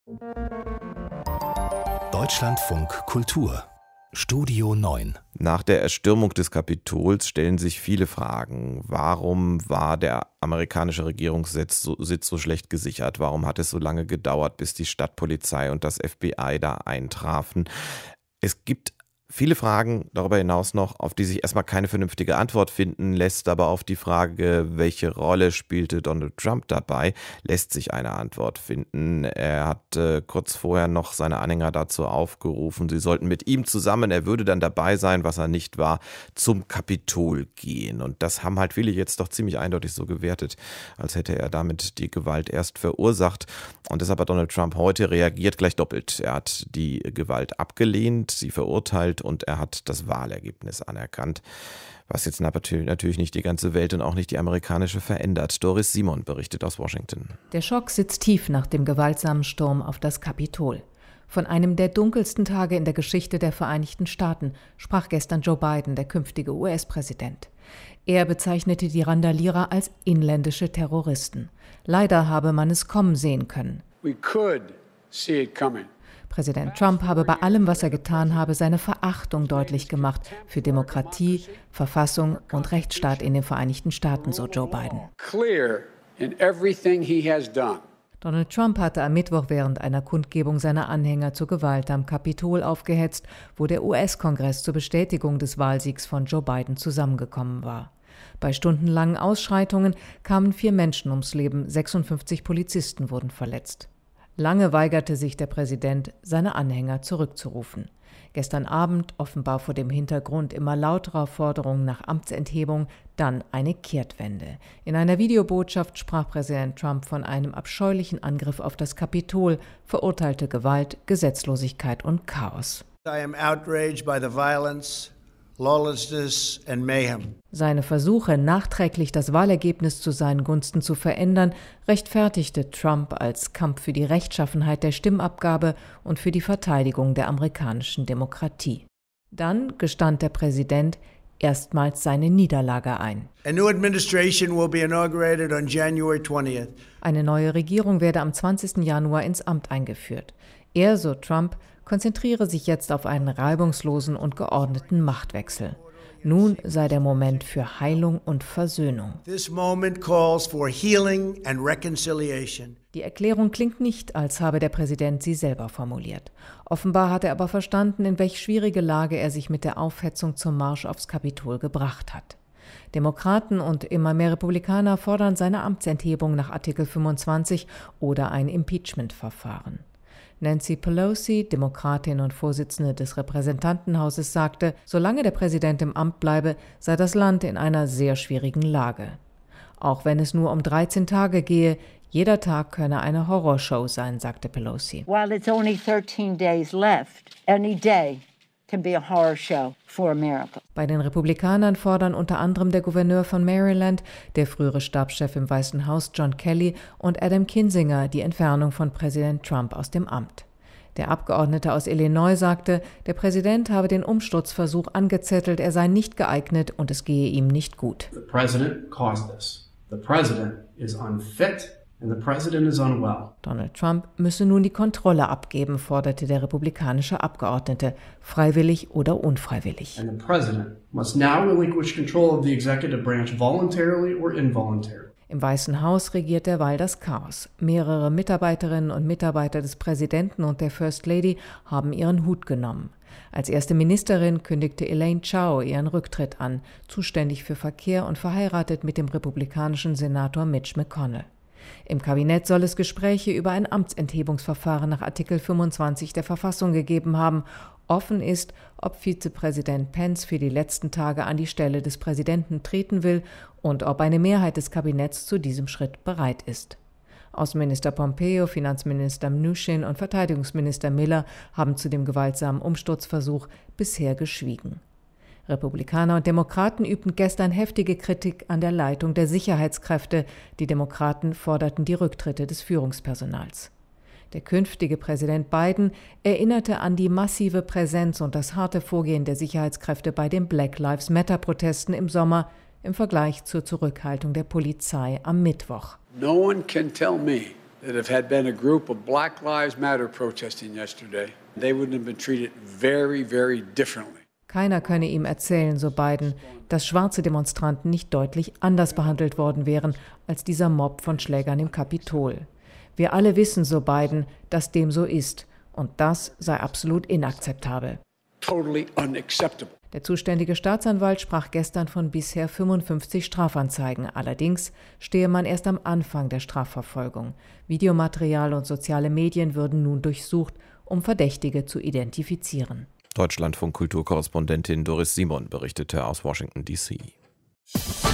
Deutschlandfunk Kultur Studio 9. Nach der Erstürmung des Kapitols stellen sich viele Fragen. Warum war der amerikanische Regierungssitz so schlecht gesichert? Warum hat es so lange gedauert, bis die Stadtpolizei und das FBI da eintrafen? Es gibt viele Fragen darüber hinaus noch, auf die sich erstmal keine vernünftige Antwort finden lässt, aber auf die Frage, welche Rolle spielte Donald Trump dabei, lässt sich eine Antwort finden. Er hat kurz vorher noch seine Anhänger dazu aufgerufen, sie sollten mit ihm zusammen, er würde dann dabei sein, was er nicht war, zum Kapitol gehen. Und das haben halt viele jetzt doch ziemlich eindeutig so gewertet, als hätte er damit die Gewalt erst verursacht. Und deshalb hat Donald Trump heute reagiert gleich doppelt. Er hat die Gewalt abgelehnt, sie verurteilt und er hat das Wahlergebnis anerkannt, was jetzt natürlich nicht die ganze Welt und auch nicht die amerikanische verändert. Doris Simon berichtet aus Washington. Der Schock sitzt tief nach dem gewaltsamen Sturm auf das Kapitol. Von einem der dunkelsten Tage in der Geschichte der Vereinigten Staaten sprach gestern Joe Biden, der künftige US-Präsident. Er bezeichnete die Randalierer als inländische Terroristen. Leider habe man es kommen sehen können. We could see it coming. Präsident Trump habe bei allem, was er getan habe, seine Verachtung deutlich gemacht für Demokratie, Verfassung und Rechtsstaat in den Vereinigten Staaten, so Joe Biden. Clear in everything he has done. Donald Trump hatte am Mittwoch während einer Kundgebung seiner Anhänger zur Gewalt am Kapitol aufgehetzt, wo der US-Kongress zur Bestätigung des Wahlsiegs von Joe Biden zusammengekommen war. Bei stundenlangen Ausschreitungen kamen 4 Menschen ums Leben, 56 Polizisten wurden verletzt. Lange weigerte sich der Präsident, seine Anhänger zurückzurufen. Gestern Abend, offenbar vor dem Hintergrund immer lauterer Forderungen nach Amtsenthebung, dann eine Kehrtwende. In einer Videobotschaft sprach Präsident Trump von einem abscheulichen Angriff auf das Kapitol, verurteilte Gewalt, Gesetzlosigkeit und Chaos. I am outraged by the violence, lawlessness and mayhem. Seine Versuche, nachträglich das Wahlergebnis zu seinen Gunsten zu verändern, rechtfertigte Trump als Kampf für die Rechtschaffenheit der Stimmabgabe und für die Verteidigung der amerikanischen Demokratie. Dann gestand der Präsident erstmals seine Niederlage ein. A new administration will be inaugurated on January 20th. Eine neue Regierung werde am 20. Januar ins Amt eingeführt. Er, so Trump, konzentriere sich jetzt auf einen reibungslosen und geordneten Machtwechsel. Nun sei der Moment für Heilung und Versöhnung. This moment calls for healing and reconciliation. Die Erklärung klingt nicht, als habe der Präsident sie selber formuliert. Offenbar hat er aber verstanden, in welch schwierige Lage er sich mit der Aufhetzung zum Marsch aufs Kapitol gebracht hat. Demokraten und immer mehr Republikaner fordern seine Amtsenthebung nach Artikel 25 oder ein Impeachment-Verfahren. Nancy Pelosi, Demokratin und Vorsitzende des Repräsentantenhauses, sagte, solange der Präsident im Amt bleibe, sei das Land in einer sehr schwierigen Lage. Auch wenn es nur um 13 Tage gehe, jeder Tag könne eine Horrorshow sein, sagte Pelosi. While it's only 13 days left, any day can be a horror show for America. Bei den Republikanern fordern unter anderem der Gouverneur von Maryland, der frühere Stabschef im Weißen Haus John Kelly und Adam Kinzinger die Entfernung von Präsident Trump aus dem Amt. Der Abgeordnete aus Illinois sagte, der Präsident habe den Umsturzversuch angezettelt, er sei nicht geeignet und es gehe ihm nicht gut. The president caused this. The president is unfit. And the president is unwell. Donald Trump müsse nun die Kontrolle abgeben, forderte der republikanische Abgeordnete, freiwillig oder unfreiwillig. And the president must now relinquish control of the executive branch voluntarily or involuntarily. Im Weißen Haus regiert derweil das Chaos. Mehrere Mitarbeiterinnen und Mitarbeiter des Präsidenten und der First Lady haben ihren Hut genommen. Als erste Ministerin kündigte Elaine Chao ihren Rücktritt an, zuständig für Verkehr und verheiratet mit dem republikanischen Senator Mitch McConnell. Im Kabinett soll es Gespräche über ein Amtsenthebungsverfahren nach Artikel 25 der Verfassung gegeben haben. Offen ist, ob Vizepräsident Pence für die letzten Tage an die Stelle des Präsidenten treten will und ob eine Mehrheit des Kabinetts zu diesem Schritt bereit ist. Außenminister Pompeo, Finanzminister Mnuchin und Verteidigungsminister Miller haben zu dem gewaltsamen Umsturzversuch bisher geschwiegen. Republikaner und Demokraten übten gestern heftige Kritik an der Leitung der Sicherheitskräfte. Die Demokraten forderten die Rücktritte des Führungspersonals. Der künftige Präsident Biden erinnerte an die massive Präsenz und das harte Vorgehen der Sicherheitskräfte bei den Black Lives Matter-Protesten im Sommer im Vergleich zur Zurückhaltung der Polizei am Mittwoch. No one can tell me that if had been a group of Black Lives Matter protesting yesterday, they wouldn't have been treated very, very differently. Keiner könne ihm erzählen, so Biden, dass schwarze Demonstranten nicht deutlich anders behandelt worden wären als dieser Mob von Schlägern im Kapitol. Wir alle wissen, so Biden, dass dem so ist. Und das sei absolut inakzeptabel. Totally unacceptable. Der zuständige Staatsanwalt sprach gestern von bisher 55 Strafanzeigen. Allerdings stehe man erst am Anfang der Strafverfolgung. Videomaterial und soziale Medien würden nun durchsucht, um Verdächtige zu identifizieren. Deutschlandfunk-Kulturkorrespondentin Doris Simon berichtete aus Washington, D.C.